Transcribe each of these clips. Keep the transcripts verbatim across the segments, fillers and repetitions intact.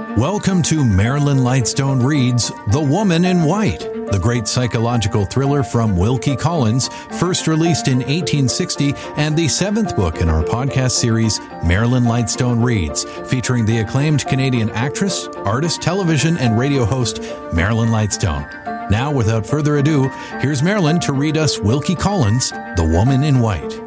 Welcome to Marilyn Lightstone Reads The Woman in White, the great psychological thriller from Wilkie Collins, first released in eighteen sixty, and the seventh book in our podcast series, Marilyn Lightstone Reads, featuring the acclaimed Canadian actress, artist, television, and radio host, Marilyn Lightstone. Now, without further ado, here's Marilyn to read us Wilkie Collins' The Woman in White.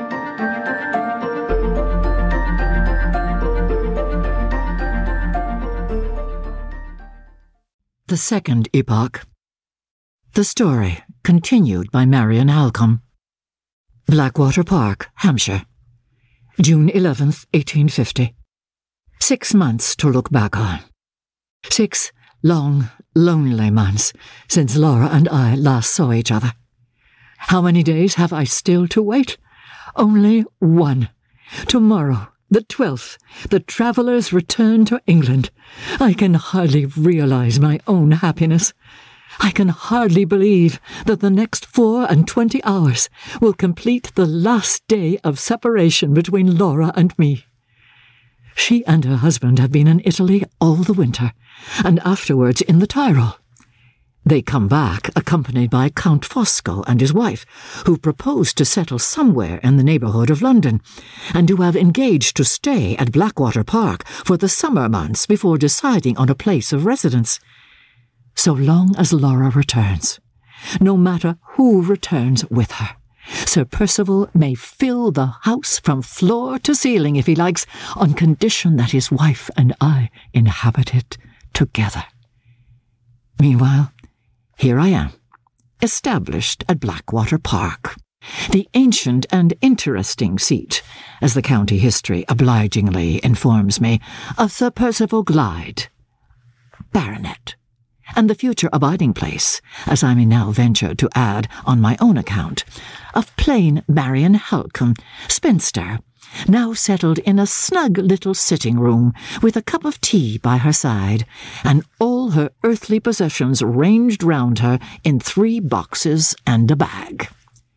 The Second Epoch. The story continued by Marion Halcombe. Blackwater Park, Hampshire. June eleventh, eighteen fifty. Six months to look back on. Six long, lonely months since Laura and I last saw each other. How many days have I still to wait? Only one. Tomorrow, the twelfth, the travellers return to England. I can hardly realize my own happiness. I can hardly believe that the next four and twenty hours will complete the last day of separation between Laura and me. She and her husband have been in Italy all the winter, and afterwards in the Tyrol. They come back accompanied by Count Fosco and his wife, who propose to settle somewhere in the neighbourhood of London, and who have engaged to stay at Blackwater Park for the summer months before deciding on a place of residence. So long as Laura returns, no matter who returns with her, Sir Percival may fill the house from floor to ceiling if he likes, on condition that his wife and I inhabit it together. Meanwhile, here I am, established at Blackwater Park, the ancient and interesting seat, as the county history obligingly informs me, of Sir Percival Glyde, Baronet, and the future abiding place, as I may now venture to add on my own account, of plain Marion Halcombe, spinster, now settled in a snug little sitting-room with a cup of tea by her side, and all her earthly possessions ranged round her in three boxes and a bag.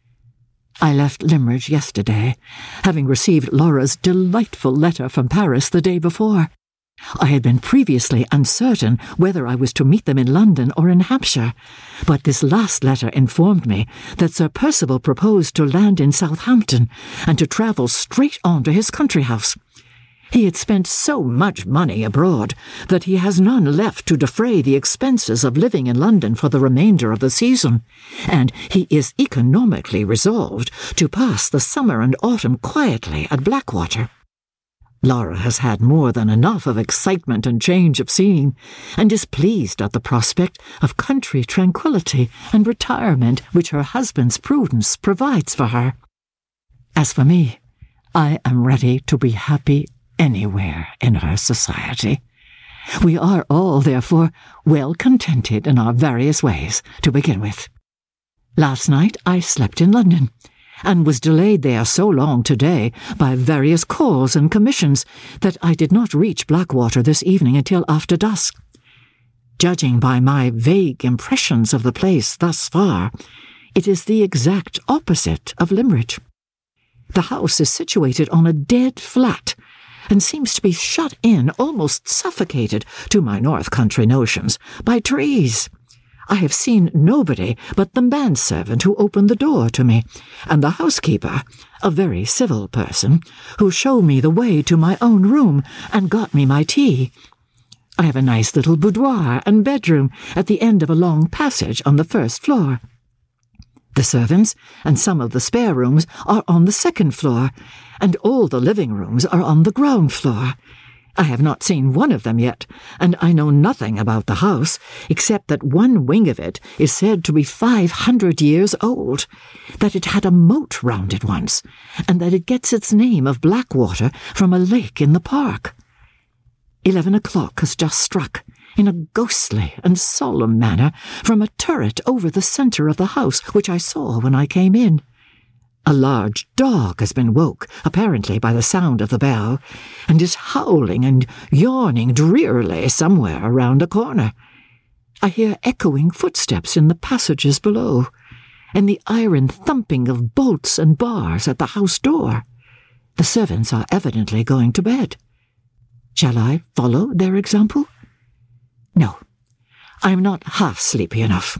I left Limerick yesterday, having received Laura's delightful letter from Paris the day before. I had been previously uncertain whether I was to meet them in London or in Hampshire, but this last letter informed me that Sir Percival proposed to land in Southampton and to travel straight on to his country house. He had spent so much money abroad that he has none left to defray the expenses of living in London for the remainder of the season, and he is economically resolved to pass the summer and autumn quietly at Blackwater. Laura has had more than enough of excitement and change of scene, and is pleased at the prospect of country tranquillity and retirement which her husband's prudence provides for her. As for me, I am ready to be happy anywhere in her society. We are all, therefore, well contented in our various ways, to begin with. Last night I slept in London, and was delayed there so long today by various calls and commissions that I did not reach Blackwater this evening until after dusk. Judging by my vague impressions of the place thus far, it is the exact opposite of Limerick. The house is situated on a dead flat, and seems to be shut in, almost suffocated, to my north country notions, by trees. I have seen nobody but the manservant who opened the door to me, and the housekeeper, a very civil person, who showed me the way to my own room and got me my tea. I have a nice little boudoir and bedroom at the end of a long passage on the first floor. The servants and some of the spare rooms are on the second floor, and all the living rooms are on the ground floor. I have not seen one of them yet, and I know nothing about the house, except that one wing of it is said to be five hundred years old, that it had a moat round it once, and that it gets its name of Blackwater from a lake in the park. Eleven o'clock has just struck, in a ghostly and solemn manner, from a turret over the centre of the house, which I saw when I came in. A large dog has been woke, apparently by the sound of the bell, and is howling and yawning drearily somewhere around a corner. I hear echoing footsteps in the passages below, and the iron thumping of bolts and bars at the house door. The servants are evidently going to bed. Shall I follow their example? I'm not half sleepy enough.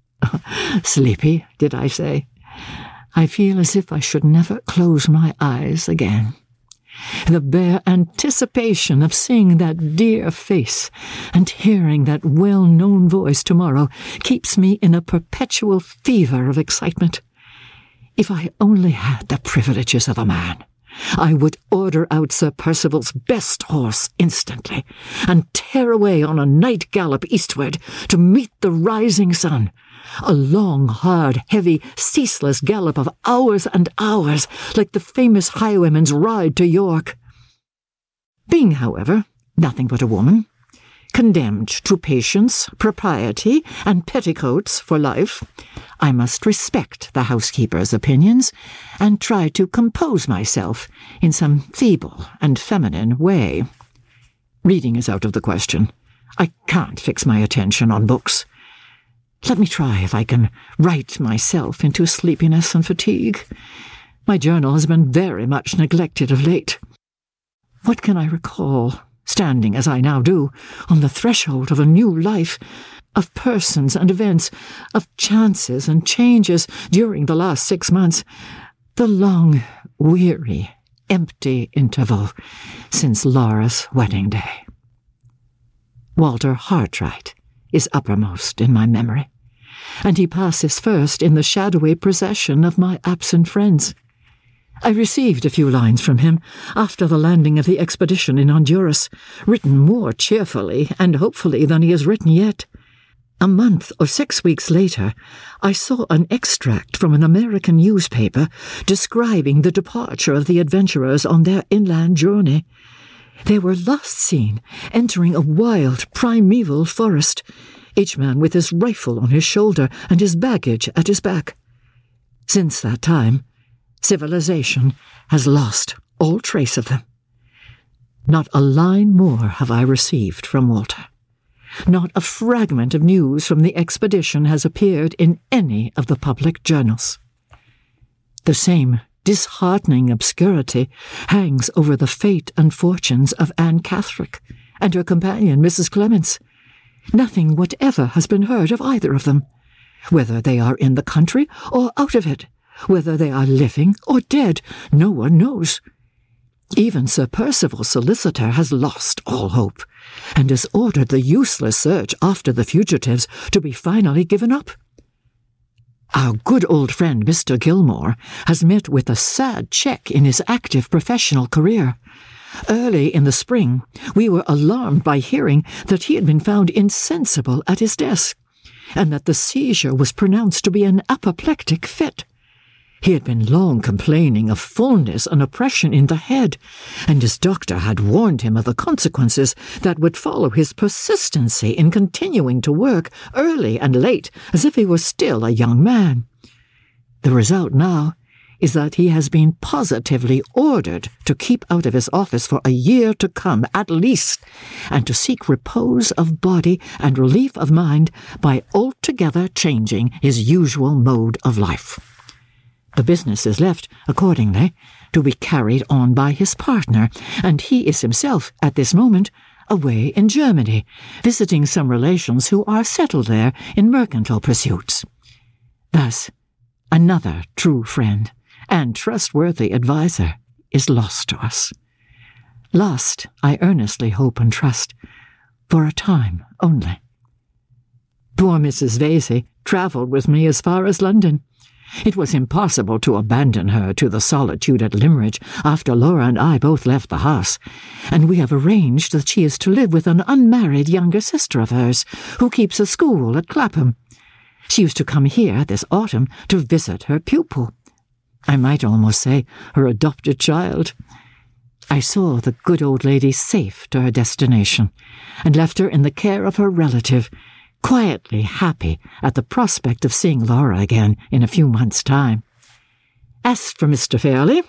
Sleepy, did I say? I feel as if I should never close my eyes again. The bare anticipation of seeing that dear face and hearing that well-known voice tomorrow keeps me in a perpetual fever of excitement. If I only had the privileges of a man, I would order out Sir Percival's best horse instantly, and tear away on a night gallop eastward to meet the rising sun. A long, hard, heavy, ceaseless gallop of hours and hours, like the famous highwayman's ride to York. Being, however, nothing but a woman, condemned to patience, propriety, and petticoats for life, I must respect the housekeeper's opinions and try to compose myself in some feeble and feminine way. Reading is out of the question. I can't fix my attention on books. Let me try if I can write myself into sleepiness and fatigue. My journal has been very much neglected of late. What can I recall, standing as I now do, on the threshold of a new life, of persons and events, of chances and changes during the last six months, the long, weary, empty interval since Laura's wedding day? Walter Hartright is uppermost in my memory, and he passes first in the shadowy procession of my absent friends. I received a few lines from him after the landing of the expedition in Honduras, written more cheerfully and hopefully than he has written yet. A month or six weeks later, I saw an extract from an American newspaper describing the departure of the adventurers on their inland journey. They were last seen entering a wild, primeval forest, each man with his rifle on his shoulder and his baggage at his back. Since that time, civilization has lost all trace of them. Not a line more have I received from Walter. Not a fragment of news from the expedition has appeared in any of the public journals. The same disheartening obscurity hangs over the fate and fortunes of Anne Catherick and her companion, Missus Clements. Nothing whatever has been heard of either of them, whether they are in the country or out of it, whether they are living or dead, no one knows. Even Sir Percival's solicitor has lost all hope, and has ordered the useless search after the fugitives to be finally given up. Our good old friend Mister Gilmore has met with a sad check in his active professional career. Early in the spring, we were alarmed by hearing that he had been found insensible at his desk, and that the seizure was pronounced to be an apoplectic fit. He had been long complaining of fullness and oppression in the head, and his doctor had warned him of the consequences that would follow his persistency in continuing to work early and late as if he were still a young man. The result now is that he has been positively ordered to keep out of his office for a year to come at least, and to seek repose of body and relief of mind by altogether changing his usual mode of life. The business is left, accordingly, to be carried on by his partner, and he is himself, at this moment, away in Germany, visiting some relations who are settled there in mercantile pursuits. Thus, another true friend and trustworthy adviser is lost to us. Lost, I earnestly hope and trust, for a time only. Poor Missus Vesey travelled with me as far as London. It was impossible to abandon her to the solitude at Limmeridge after Laura and I both left the house, and we have arranged that she is to live with an unmarried younger sister of hers, who keeps a school at Clapham. She used to come here this autumn to visit her pupil. I might almost say her adopted child. I saw the good old lady safe to her destination, and left her in the care of her relative, quietly happy at the prospect of seeing Laura again in a few months' time. As for Mister Fairley,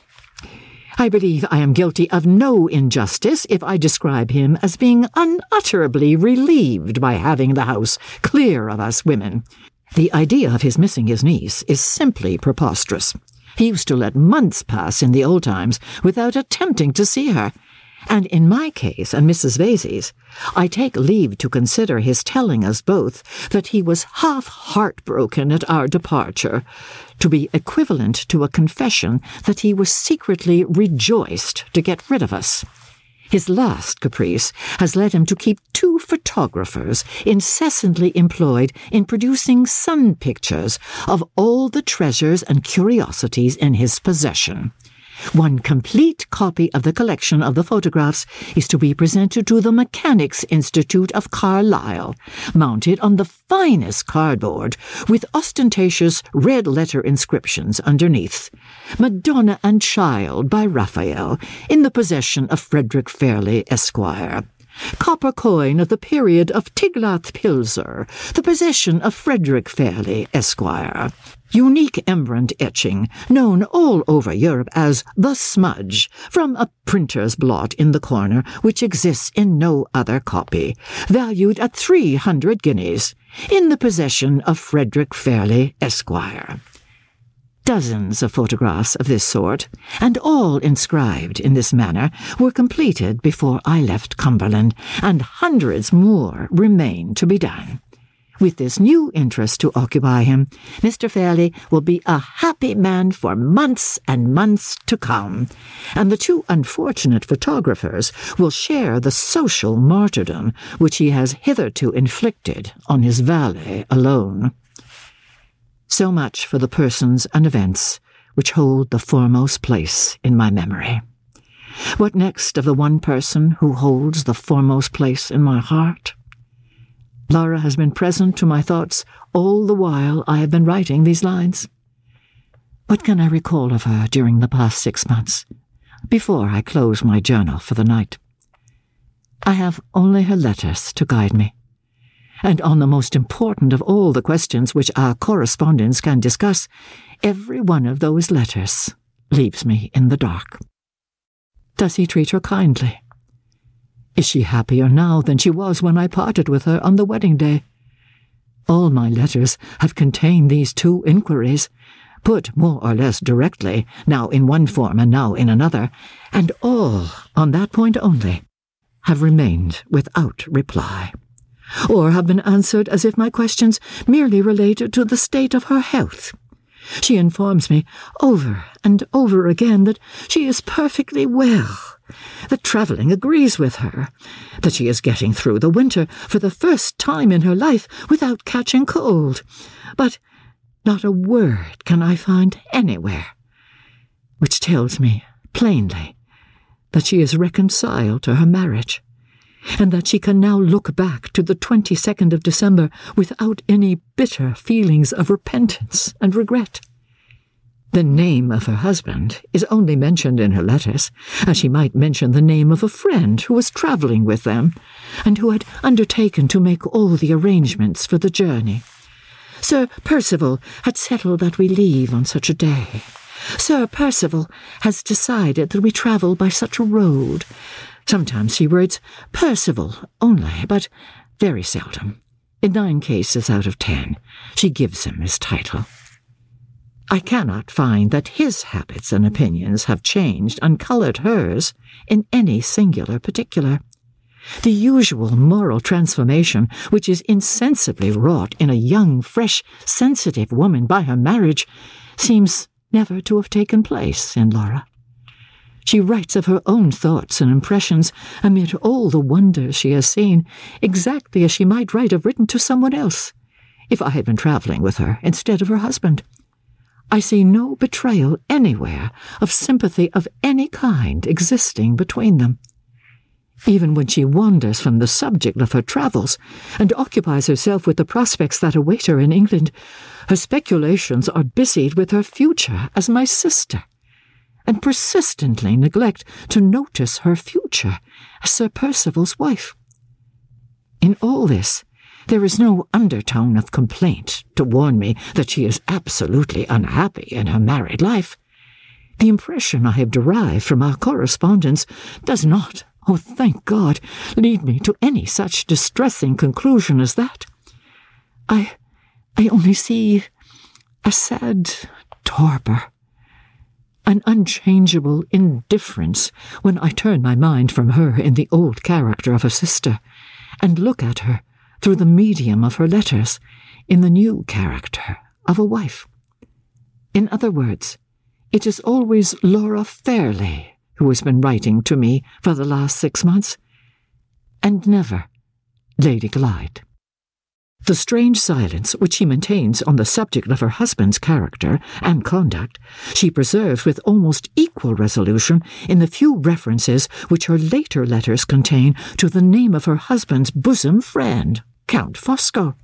I believe I am guilty of no injustice if I describe him as being unutterably relieved by having the house clear of us women. The idea of his missing his niece is simply preposterous. He used to let months pass in the old times without attempting to see her, And in my case and Missus Vesey's, I take leave to consider his telling us both that he was half heartbroken at our departure, to be equivalent to a confession that he was secretly rejoiced to get rid of us. His last caprice has led him to keep two photographers incessantly employed in producing sun pictures of all the treasures and curiosities in his possession. One complete copy of the collection of the photographs is to be presented to the Mechanics' Institute of Carlisle, mounted on the finest cardboard, with ostentatious red-letter inscriptions underneath. Madonna and Child by Raphael, in the possession of Frederick Fairley, Esquire. Copper coin of the period of Tiglath-Pileser, the possession of Frederick Fairley, Esquire. Unique Rembrandt etching, known all over Europe as the Smudge, from a printer's blot in the corner, which exists in no other copy, valued at three hundred guineas, in the possession of Frederick Fairley, Esquire. Dozens of photographs of this sort, and all inscribed in this manner, were completed before I left Cumberland, and hundreds more remain to be done. With this new interest to occupy him, Mister Fairley will be a happy man for months and months to come, and the two unfortunate photographers will share the social martyrdom which he has hitherto inflicted on his valet alone. So much for the persons and events which hold the foremost place in my memory. What next of the one person who holds the foremost place in my heart? Laura has been present to my thoughts all the while I have been writing these lines. What can I recall of her during the past six months, before I close my journal for the night? I have only her letters to guide me, and on the most important of all the questions which our correspondents can discuss, every one of those letters leaves me in the dark. Does he treat her kindly? Is she happier now than she was when I parted with her on the wedding day? All my letters have contained these two inquiries, put more or less directly, now in one form and now in another, and all, on that point only, have remained without reply, or have been answered as if my questions merely related to the state of her health. She informs me over and over again that she is perfectly well, that travelling agrees with her, that she is getting through the winter for the first time in her life without catching cold. But not a word can I find anywhere which tells me plainly that she is reconciled to her marriage, and that she can now look back to the twenty-second of December without any bitter feelings of repentance and regret. The name of her husband is only mentioned in her letters, as she might mention the name of a friend who was travelling with them, and who had undertaken to make all the arrangements for the journey. Sir Percival had settled that we leave on such a day. Sir Percival has decided that we travel by such a road. Sometimes she writes Percival only, but very seldom. In nine cases out of ten, she gives him his title. I cannot find that his habits and opinions have changed and coloured hers in any singular particular. The usual moral transformation which is insensibly wrought in a young, fresh, sensitive woman by her marriage seems never to have taken place in Laura. She writes of her own thoughts and impressions amid all the wonders she has seen, exactly as she might write have written to someone else, if I had been travelling with her instead of her husband. I see no betrayal anywhere of sympathy of any kind existing between them. Even when she wanders from the subject of her travels and occupies herself with the prospects that await her in England, her speculations are busied with her future as my sister, and persistently neglect to notice her future as Sir Percival's wife. In all this, there is no undertone of complaint to warn me that she is absolutely unhappy in her married life. The impression I have derived from our correspondence does not, oh thank God, lead me to any such distressing conclusion as that. I, I only see a sad torpor, an unchangeable indifference when I turn my mind from her in the old character of a sister, and look at her through the medium of her letters in the new character of a wife. In other words, it is always Laura Fairley who has been writing to me for the last six months, and never Lady Glyde. The strange silence which she maintains on the subject of her husband's character and conduct she preserves with almost equal resolution in the few references which her later letters contain to the name of her husband's bosom friend, Count Fosco.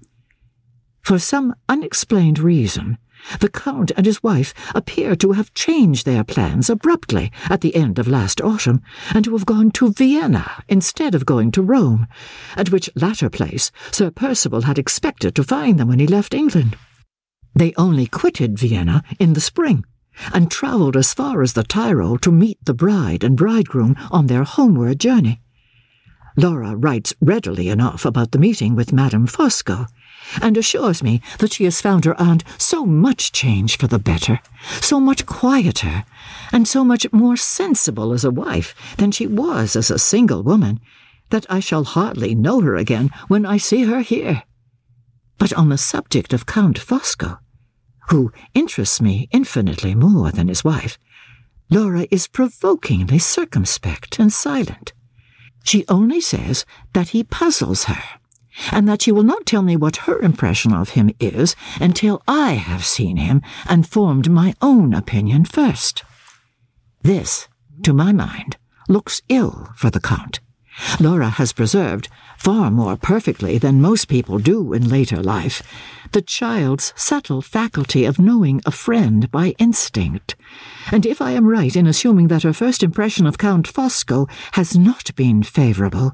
For some unexplained reason, the Count and his wife appear to have changed their plans abruptly at the end of last autumn, and to have gone to Vienna instead of going to Rome, at which latter place Sir Percival had expected to find them when he left England. They only quitted Vienna in the spring, and travelled as far as the Tyrol to meet the bride and bridegroom on their homeward journey. Laura writes readily enough about the meeting with Madame Fosco, and assures me that she has found her aunt so much changed for the better, so much quieter, and so much more sensible as a wife than she was as a single woman, that I shall hardly know her again when I see her here. But on the subject of Count Fosco, who interests me infinitely more than his wife, Laura is provokingly circumspect and silent. She only says that he puzzles her, and that she will not tell me what her impression of him is until I have seen him and formed my own opinion first. This, to my mind, looks ill for the Count. Laura has preserved, far more perfectly than most people do in later life, the child's subtle faculty of knowing a friend by instinct, and if I am right in assuming that her first impression of Count Fosco has not been favourable,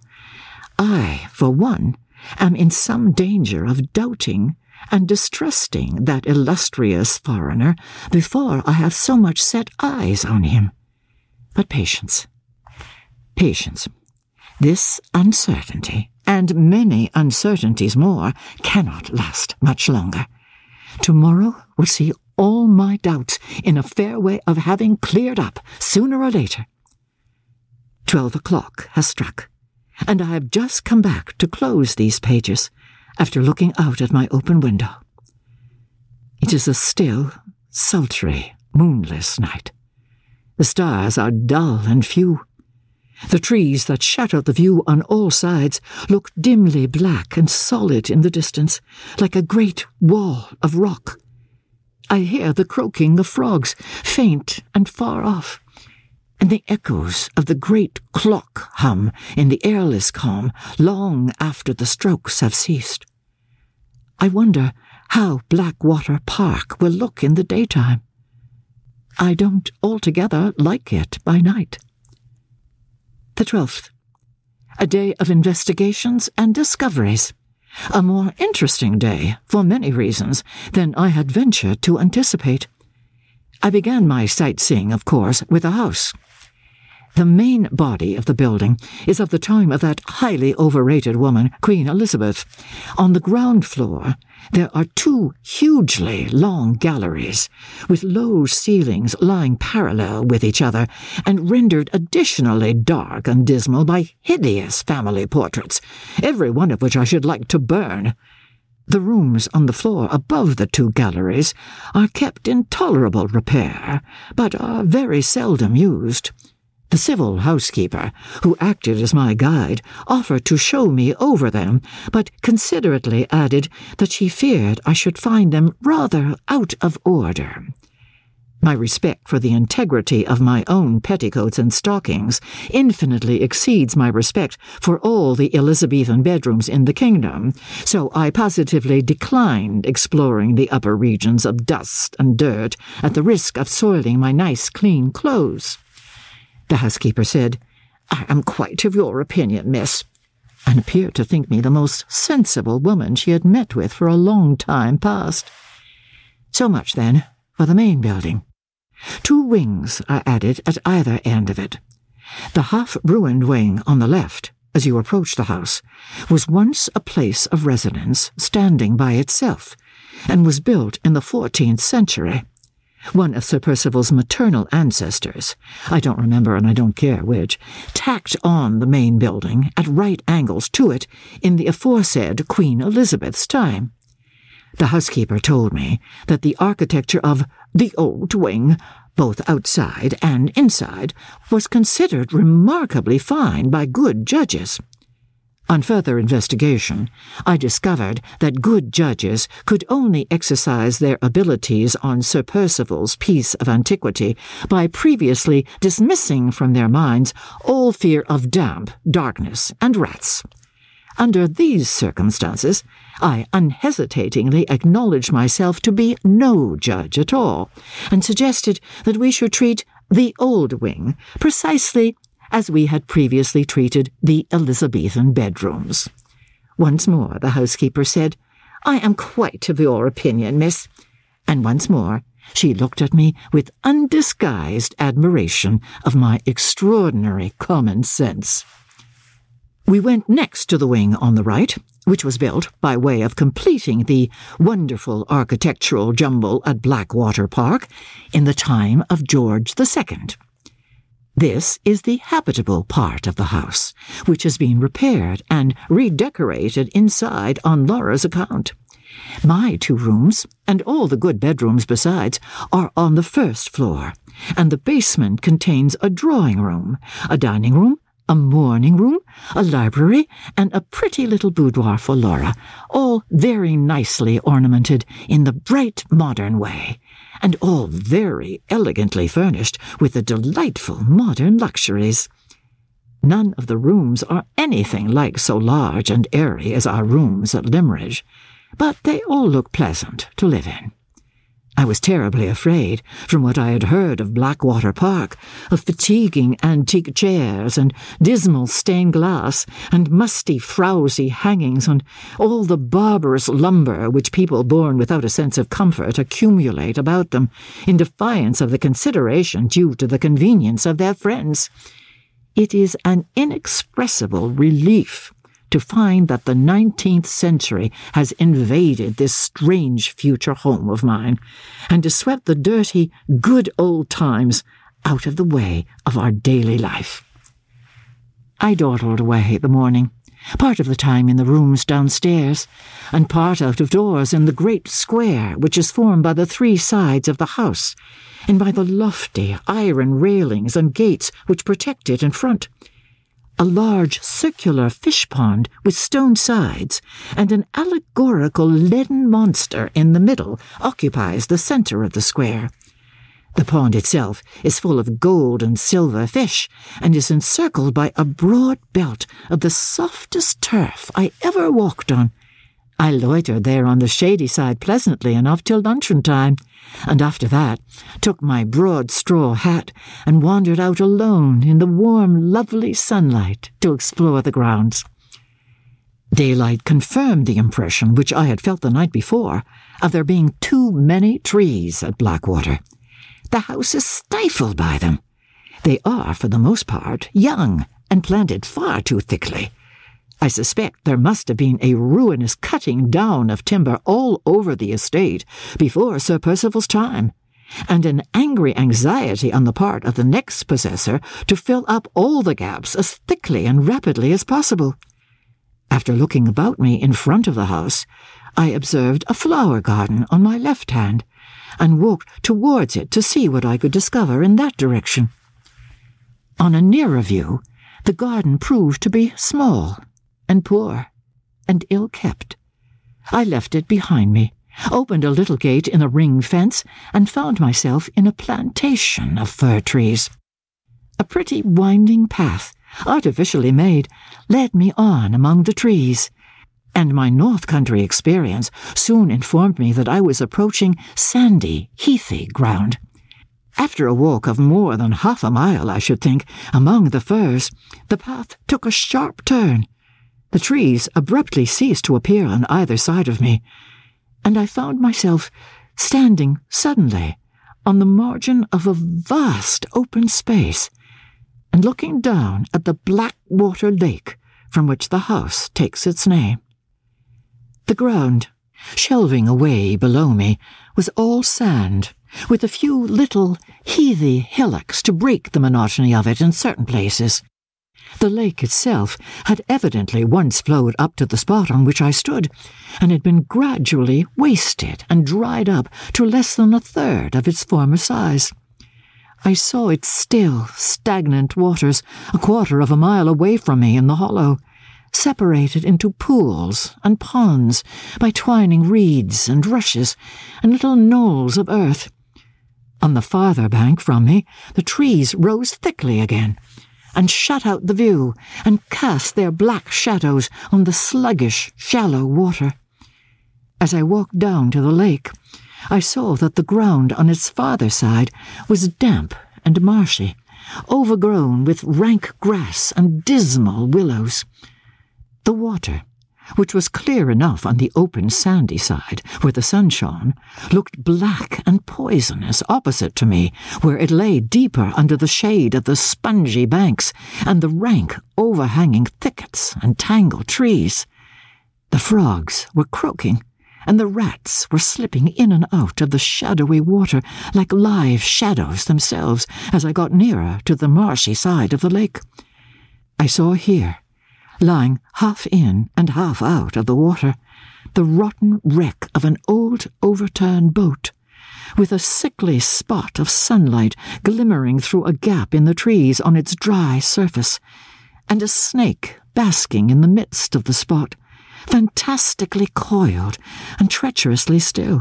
I, for one, am in some danger of doubting and distrusting that illustrious foreigner before I have so much set eyes on him. But patience, patience. This uncertainty, and many uncertainties more, cannot last much longer. Tomorrow will see all my doubts in a fair way of having cleared up sooner or later. Twelve o'clock has struck, and I have just come back to close these pages after looking out at my open window. It is a still, sultry, moonless night. The stars are dull and few. The trees that shut out the view on all sides look dimly black and solid in the distance, like a great wall of rock. I hear the croaking of frogs, faint and far off, and the echoes of the great clock hum in the airless calm long after the strokes have ceased. I wonder how Blackwater Park will look in the daytime. I don't altogether like it by night. The twelfth. A day of investigations and discoveries. A more interesting day, for many reasons, than I had ventured to anticipate. I began my sightseeing, of course, with a house. The main body of the building is of the time of that highly overrated woman, Queen Elizabeth. On the ground floor, there are two hugely long galleries, with low ceilings lying parallel with each other, and rendered additionally dark and dismal by hideous family portraits, every one of which I should like to burn. The rooms on the floor above the two galleries are kept in tolerable repair, but are very seldom used. The civil housekeeper, who acted as my guide, offered to show me over them, but considerately added that she feared I should find them rather out of order. My respect for the integrity of my own petticoats and stockings infinitely exceeds my respect for all the Elizabethan bedrooms in the kingdom, so I positively declined exploring the upper regions of dust and dirt at the risk of soiling my nice clean clothes. The housekeeper said, "I am quite of your opinion, miss," and appeared to think me the most sensible woman she had met with for a long time past. So much, then, for the main building. Two wings are added at either end of it. The half-ruined wing on the left, as you approach the house, was once a place of residence standing by itself, and was built in the fourteenth century. One of Sir Percival's maternal ancestors, I don't remember and I don't care which, tacked on the main building at right angles to it in the aforesaid Queen Elizabeth's time. The housekeeper told me that the architecture of the old wing, both outside and inside, was considered remarkably fine by good judges. On further investigation, I discovered that good judges could only exercise their abilities on Sir Percival's piece of antiquity by previously dismissing from their minds all fear of damp, darkness, and rats. Under these circumstances, I unhesitatingly acknowledged myself to be no judge at all, and suggested that we should treat the old wing precisely as we had previously treated the Elizabethan bedrooms. Once more the housekeeper said, "I am quite of your opinion, miss," and once more she looked at me with undisguised admiration of my extraordinary common sense. We went next to the wing on the right, which was built by way of completing the wonderful architectural jumble at Blackwater Park in the time of George the Second. This is the habitable part of the house, which has been repaired and redecorated inside on Laura's account. My two rooms, and all the good bedrooms besides, are on the first floor, and the basement contains a drawing room, a dining room, a morning room, a library, and a pretty little boudoir for Laura, all very nicely ornamented in the bright modern way, and all very elegantly furnished with the delightful modern luxuries. None of the rooms are anything like so large and airy as our rooms at Limmeridge, but they all look pleasant to live in. I was terribly afraid, from what I had heard of Blackwater Park, of fatiguing antique chairs and dismal stained glass and musty, frowsy hangings and all the barbarous lumber which people born without a sense of comfort accumulate about them, in defiance of the consideration due to the convenience of their friends. It is an inexpressible relief to find that the nineteenth century has invaded this strange future home of mine, and to sweep the dirty, good old times out of the way of our daily life. I dawdled away the morning, part of the time in the rooms downstairs, and part out of doors in the great square which is formed by the three sides of the house, and by the lofty iron railings and gates which protect it in front. A large circular fish pond with stone sides and an allegorical leaden monster in the middle occupies the centre of the square. The pond itself is full of gold and silver fish and is encircled by a broad belt of the softest turf I ever walked on. I loitered there on the shady side pleasantly enough till luncheon time, and after that took my broad straw hat and wandered out alone in the warm, lovely sunlight to explore the grounds. Daylight confirmed the impression which I had felt the night before of there being too many trees at Blackwater. The house is stifled by them. They are, for the most part, young and planted far too thickly. I suspect there must have been a ruinous cutting down of timber all over the estate before Sir Percival's time, and an angry anxiety on the part of the next possessor to fill up all the gaps as thickly and rapidly as possible. After looking about me in front of the house, I observed a flower garden on my left hand, and walked towards it to see what I could discover in that direction. On a nearer view, the garden proved to be small and poor, and ill-kept. I left it behind me, opened a little gate in a ring fence, and found myself in a plantation of fir trees. A pretty winding path, artificially made, led me on among the trees, and my North Country experience soon informed me that I was approaching sandy, heathy ground. After a walk of more than half a mile, I should think, among the firs, the path took a sharp turn. The trees abruptly ceased to appear on either side of me, and I found myself standing suddenly on the margin of a vast open space, and looking down at the Blackwater Lake from which the house takes its name. The ground Shelving away below me was all sand, with a few little heathy hillocks to break the monotony of it in certain places. The lake itself had evidently once flowed up to the spot on which I stood, and had been gradually wasted and dried up to less than a third of its former size. I saw its still, stagnant waters a quarter of a mile away from me in the hollow, separated into pools and ponds by twining reeds and rushes and little knolls of earth. On the farther bank from me, the trees rose thickly again, and shut out the view, and cast their black shadows on the sluggish, shallow water. As I walked down to the lake, I saw that the ground on its farther side was damp and marshy, overgrown with rank grass and dismal willows. The water, which was clear enough on the open sandy side where the sun shone, looked black and poisonous opposite to me, where it lay deeper under the shade of the spongy banks and the rank overhanging thickets and tangled trees. The frogs were croaking, and the rats were slipping in and out of the shadowy water like live shadows themselves as I got nearer to the marshy side of the lake. I saw here, lying half in and half out of the water, the rotten wreck of an old overturned boat, with a sickly spot of sunlight glimmering through a gap in the trees on its dry surface, and a snake basking in the midst of the spot, fantastically coiled and treacherously still.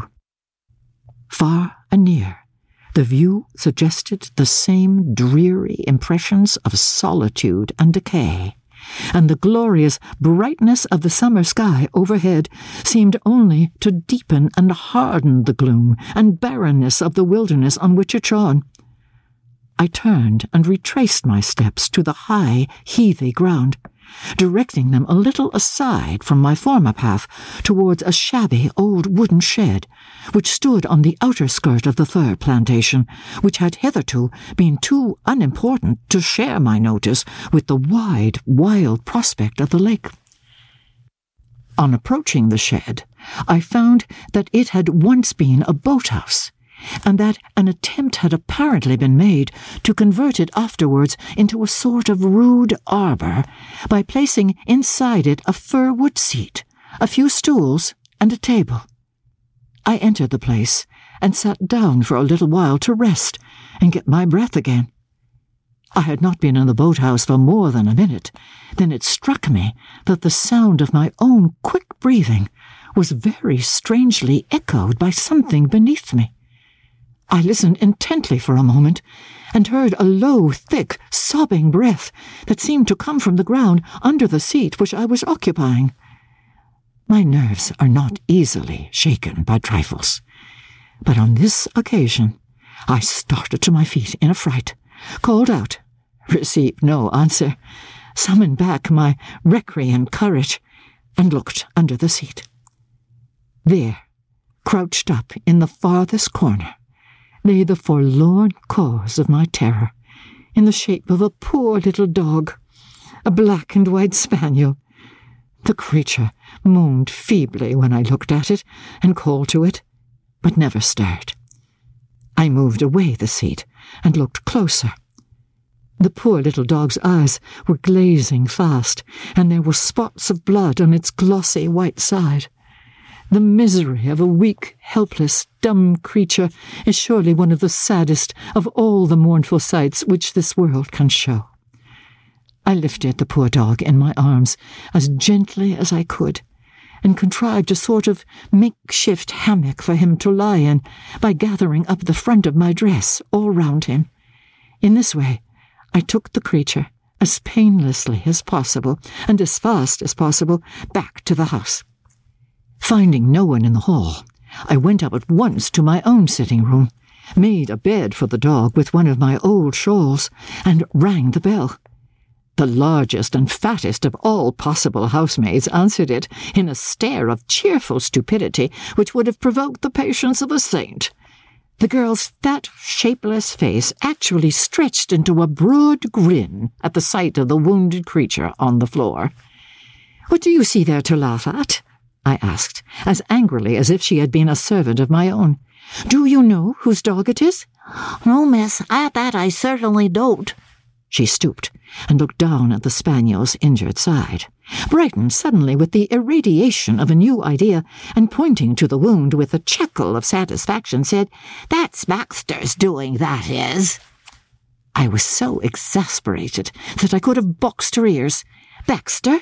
Far and near, the view suggested the same dreary impressions of solitude and decay, and the glorious brightness of the summer sky overhead seemed only to deepen and harden the gloom and barrenness of the wilderness on which it shone. I turned and retraced my steps to the high, heathy ground, directing them a little aside from my former path towards a shabby old wooden shed, which stood on the outer skirt of the fir plantation, which had hitherto been too unimportant to share my notice with the wide, wild prospect of the lake. On approaching the shed, I found that it had once been a boathouse, and that an attempt had apparently been made to convert it afterwards into a sort of rude arbour by placing inside it a fir-wood seat, a few stools, and a table. I entered the place and sat down for a little while to rest and get my breath again. I had not been in the boathouse for more than a minute. Then it struck me that the sound of my own quick breathing was very strangely echoed by something beneath me. I listened intently for a moment, and heard a low, thick, sobbing breath that seemed to come from the ground under the seat which I was occupying. My nerves are not easily shaken by trifles, but on this occasion I started to my feet in a fright, called out, received no answer, summoned back my recreant courage, and looked under the seat. There, crouched up in the farthest corner, lay the forlorn cause of my terror, in the shape of a poor little dog, a black and white spaniel. The creature moaned feebly when I looked at it and called to it, but never stirred. I moved away the seat and looked closer. The poor little dog's eyes were glazing fast, and there were spots of blood on its glossy white side. The misery of a weak, helpless, dumb creature is surely one of the saddest of all the mournful sights which this world can show. I lifted the poor dog in my arms as gently as I could, and contrived a sort of makeshift hammock for him to lie in by gathering up the front of my dress all round him. In this way, I took the creature, as painlessly as possible, and as fast as possible, back to the house. Finding no one in the hall, I went up at once to my own sitting room, made a bed for the dog with one of my old shawls, and rang the bell. The largest and fattest of all possible housemaids answered it in a stare of cheerful stupidity which would have provoked the patience of a saint. The girl's fat, shapeless face actually stretched into a broad grin at the sight of the wounded creature on the floor. "What do you see there to laugh at?" I asked, as angrily as if she had been a servant of my own. "Do you know whose dog it is?" "No, miss, at that I certainly don't." She stooped and looked down at the spaniel's injured side, brightened suddenly with the irradiation of a new idea, and pointing to the wound with a chuckle of satisfaction, said, "That's Baxter's doing, that is." I was so exasperated that I could have boxed her ears. "Baxter?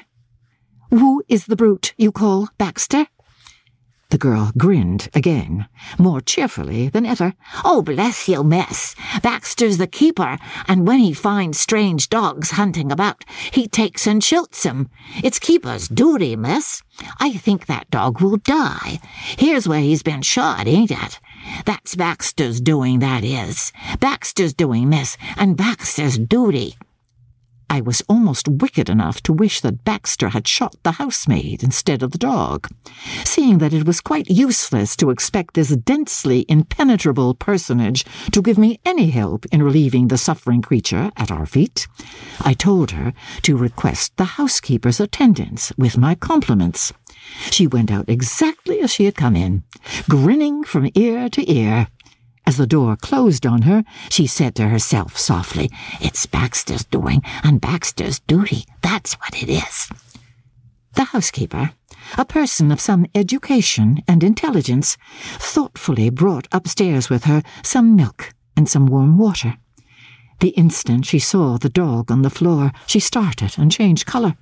Who is the brute you call Baxter?" The girl grinned again, more cheerfully than ever. "Oh, bless you, miss. Baxter's the keeper, and when he finds strange dogs hunting about, he takes and shoots 'em. It's keeper's duty, miss. I think that dog will die. Here's where he's been shot, ain't it? That's Baxter's doing, that is. Baxter's doing, miss, and Baxter's duty." I was almost wicked enough to wish that Baxter had shot the housemaid instead of the dog, seeing that it was quite useless to expect this densely impenetrable personage to give me any help in relieving the suffering creature at our feet. I told her to request the housekeeper's attendance with my compliments. She went out exactly as she had come in, grinning from ear to ear. As the door closed on her, she said to herself softly, "It's Baxter's doing and Baxter's duty. That's what it is." The housekeeper, a person of some education and intelligence, thoughtfully brought upstairs with her some milk and some warm water. The instant she saw the dog on the floor, she started and changed colour.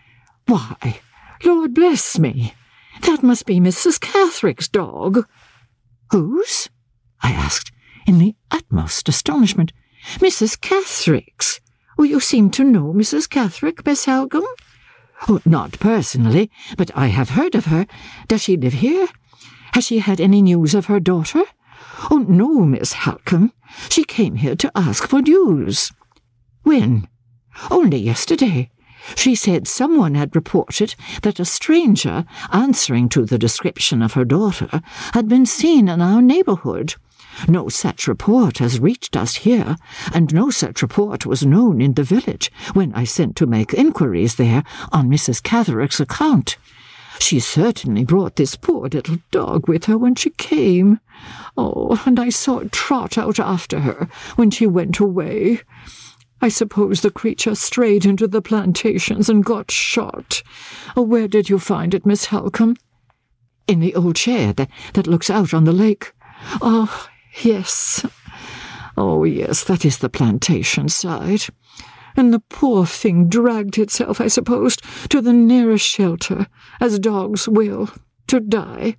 "Why, Lord bless me, that must be Missus Catherick's dog." "Whose?" I asked, in the utmost astonishment. "Missus Catherick's. Oh, you seem to know Missus Catherick, Miss Halcombe?" "Oh, not personally, but I have heard of her. Does she live here? Has she had any news of her daughter?" "Oh, no, Miss Halcombe. She came here to ask for news." "When?" "Only yesterday. She said someone had reported that a stranger, answering to the description of her daughter, had been seen in our neighbourhood. No such report has reached us here, and no such report was known in the village when I sent to make inquiries there on Missus Catherick's account. She certainly brought this poor little dog with her when she came. Oh, and I saw it trot out after her when she went away. I suppose the creature strayed into the plantations and got shot. Oh, where did you find it, Miss Halcombe?" "In the old chair that, that looks out on the lake." "Oh, yes. Oh, yes, that is the plantation side. And the poor thing dragged itself, I suppose, to the nearest shelter, as dogs will, to die.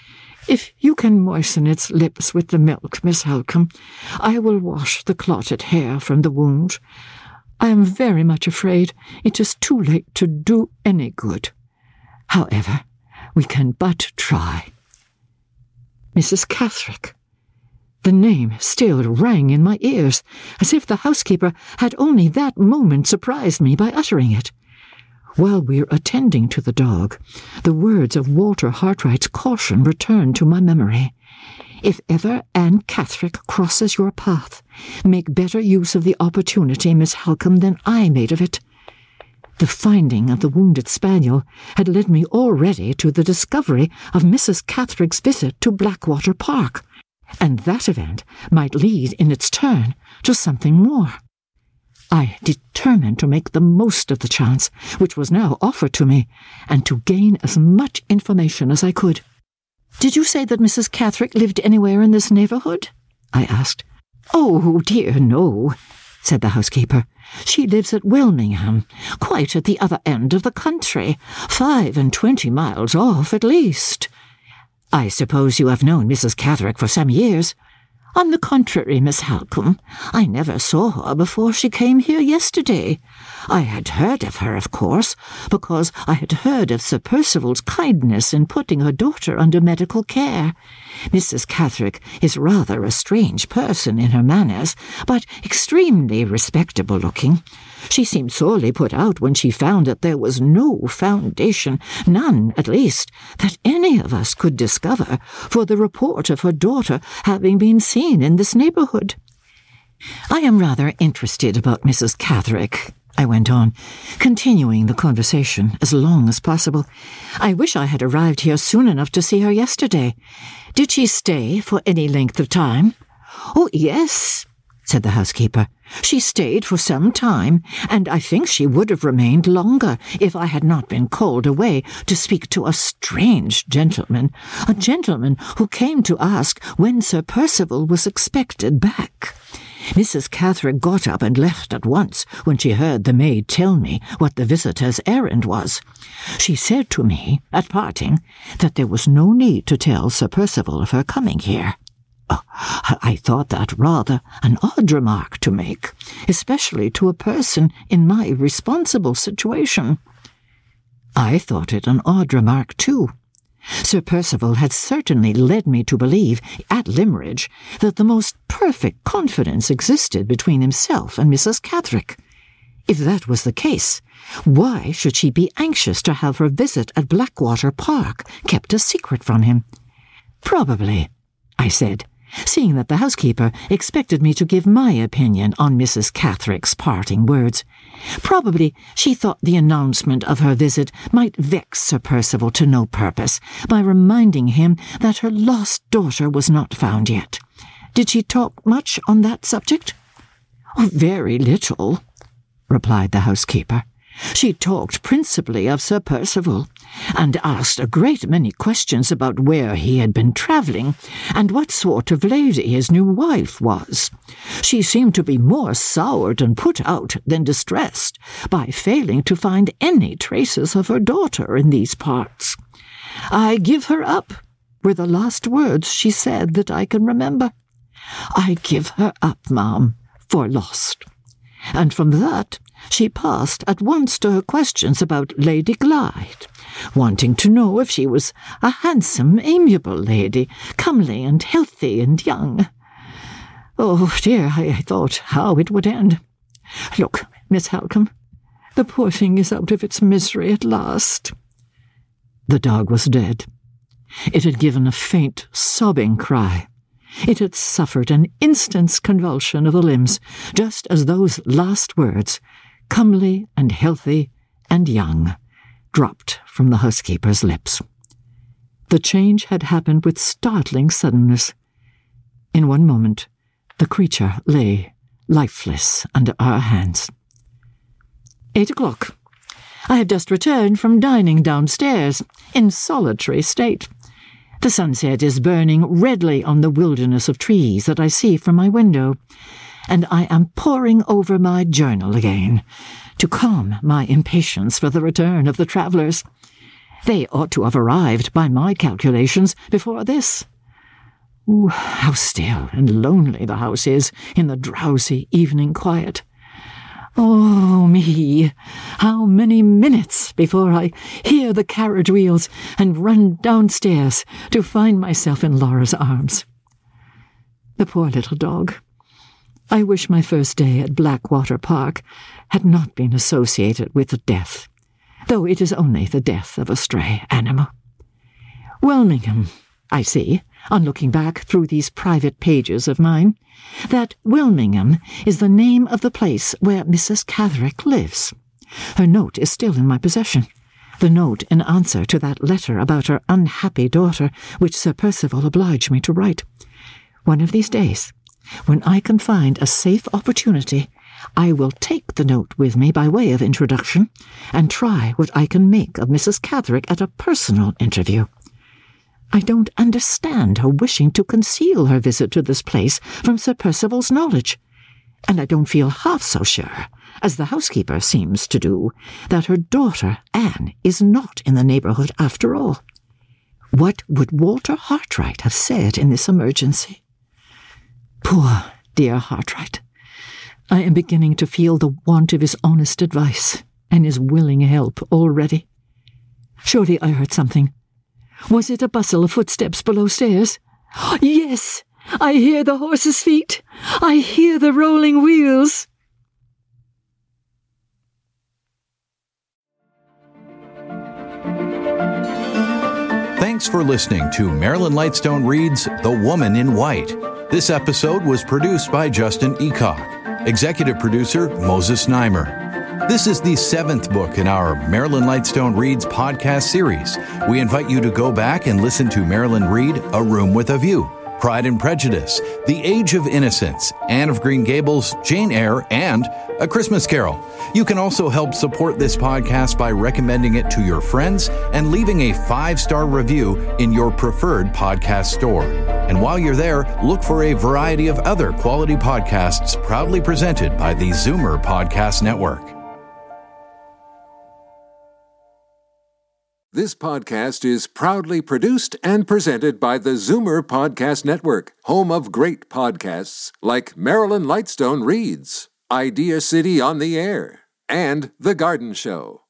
If you can moisten its lips with the milk, Miss Halcombe, I will wash the clotted hair from the wound. I am very much afraid it is too late to do any good. However, we can but try." Missus Catherick. The name still rang in my ears, as if the housekeeper had only that moment surprised me by uttering it. While we were attending to the dog, the words of Walter Hartright's caution returned to my memory. "If ever Anne Catherick crosses your path, make better use of the opportunity, Miss Halcombe, than I made of it." The finding of the wounded spaniel had led me already to the discovery of Missus Catherick's visit to Blackwater Park, and that event might lead in its turn to something more. I determined to make the most of the chance which was now offered to me, and to gain as much information as I could. "Did you say that Missus Catherick lived anywhere in this neighbourhood?" I asked. "Oh, dear, no," said the housekeeper. "She lives at Wilmingham, quite at the other end of the country, five and twenty miles off at least." "I suppose you have known Missus Catherick for some years?" "On the contrary, Miss Halcombe, I never saw her before she came here yesterday. I had heard of her, of course, because I had heard of Sir Percival's kindness in putting her daughter under medical care. Missus Catherick is rather a strange person in her manners, but extremely respectable-looking. She seemed sorely put out when she found that there was no foundation, none, at least, that any of us could discover for the report of her daughter having been seen in this neighbourhood." "I am rather interested about Missus Catherick," I went on, continuing the conversation as long as possible. "I wish I had arrived here soon enough to see her yesterday. Did she stay for any length of time?" "Oh, yes," said the housekeeper. "She stayed for some time, and I think she would have remained longer if I had not been called away to speak to a strange gentleman, a gentleman who came to ask when Sir Percival was expected back. Missus Catherick got up and left at once when she heard the maid tell me what the visitor's errand was. She said to me, at parting, that there was no need to tell Sir Percival of her coming here. Oh, I thought that rather an odd remark to make, especially to a person in my responsible situation." I thought it an odd remark too. Sir Percival had certainly led me to believe, at Limmeridge, that the most perfect confidence existed between himself and Missus Catherick. If that was the case, why should she be anxious to have her visit at Blackwater Park kept a secret from him? "Probably," I said, seeing that the housekeeper expected me to give my opinion on Missus Catherick's parting words. "Probably she thought the announcement of her visit might vex Sir Percival to no purpose by reminding him that her lost daughter was not found yet. Did she talk much on that subject?" "Oh, very little," replied the housekeeper. "She talked principally of Sir Percival, and asked a great many questions about where he had been travelling, and what sort of lady his new wife was. She seemed to be more soured and put out than distressed by failing to find any traces of her daughter in these parts. 'I give her up,' were the last words she said that I can remember. 'I give her up, ma'am, for lost.' And from that she passed at once to her questions about Lady Glyde, wanting to know if she was a handsome, amiable lady, comely and healthy and young. Oh, dear, I thought how it would end. Look, Miss Halcombe, the poor thing is out of its misery at last." The dog was dead. It had given a faint, sobbing cry. It had suffered an instant's convulsion of the limbs, just as those last words, comely and healthy and young, dropped from the housekeeper's lips. The change had happened with startling suddenness. In one moment, the creature lay lifeless under our hands. Eight o'clock. I have just returned from dining downstairs, in solitary state. The sunset is burning redly on the wilderness of trees that I see from my window, and I am poring over my journal again, to calm my impatience for the return of the travellers. They ought to have arrived, by my calculations, before this. Ooh, how still and lonely the house is in the drowsy evening quiet. Oh, me, how many minutes before I hear the carriage wheels and run downstairs to find myself in Laura's arms. The poor little dog. I wish my first day at Blackwater Park had not been associated with death, though it is only the death of a stray animal. Welmingham, I see, on looking back through these private pages of mine, that Welmingham is the name of the place where Missus Catherick lives. Her note is still in my possession, the note in answer to that letter about her unhappy daughter which Sir Percival obliged me to write. One of these days, when I can find a safe opportunity, I will take the note with me by way of introduction, and try what I can make of Missus Catherick at a personal interview. I don't understand her wishing to conceal her visit to this place from Sir Percival's knowledge, and I don't feel half so sure, as the housekeeper seems to do, that her daughter Anne is not in the neighbourhood after all. What would Walter Hartright have said in this emergency? Poor dear Hartright. I am beginning to feel the want of his honest advice and his willing help already. Surely I heard something. Was it a bustle of footsteps below stairs? Yes, I hear the horse's feet. I hear the rolling wheels. Thanks for listening to Marilyn Lightstone Reads The Woman in White. This episode was produced by Justin Eacock. Executive producer Moses Neimer. This is the seventh book in our Marilyn Lightstone Reads podcast series. We invite you to go back and listen to Marilyn read A Room with a View, Pride and Prejudice, The Age of Innocence, Anne of Green Gables, Jane Eyre, and A Christmas Carol. You can also help support this podcast by recommending it to your friends and leaving a five-star review in your preferred podcast store. And while you're there, look for a variety of other quality podcasts proudly presented by the Zoomer Podcast Network. This podcast is proudly produced and presented by the Zoomer Podcast Network, home of great podcasts like Marilyn Lightstone Reads, Idea City on the Air, and The Garden Show.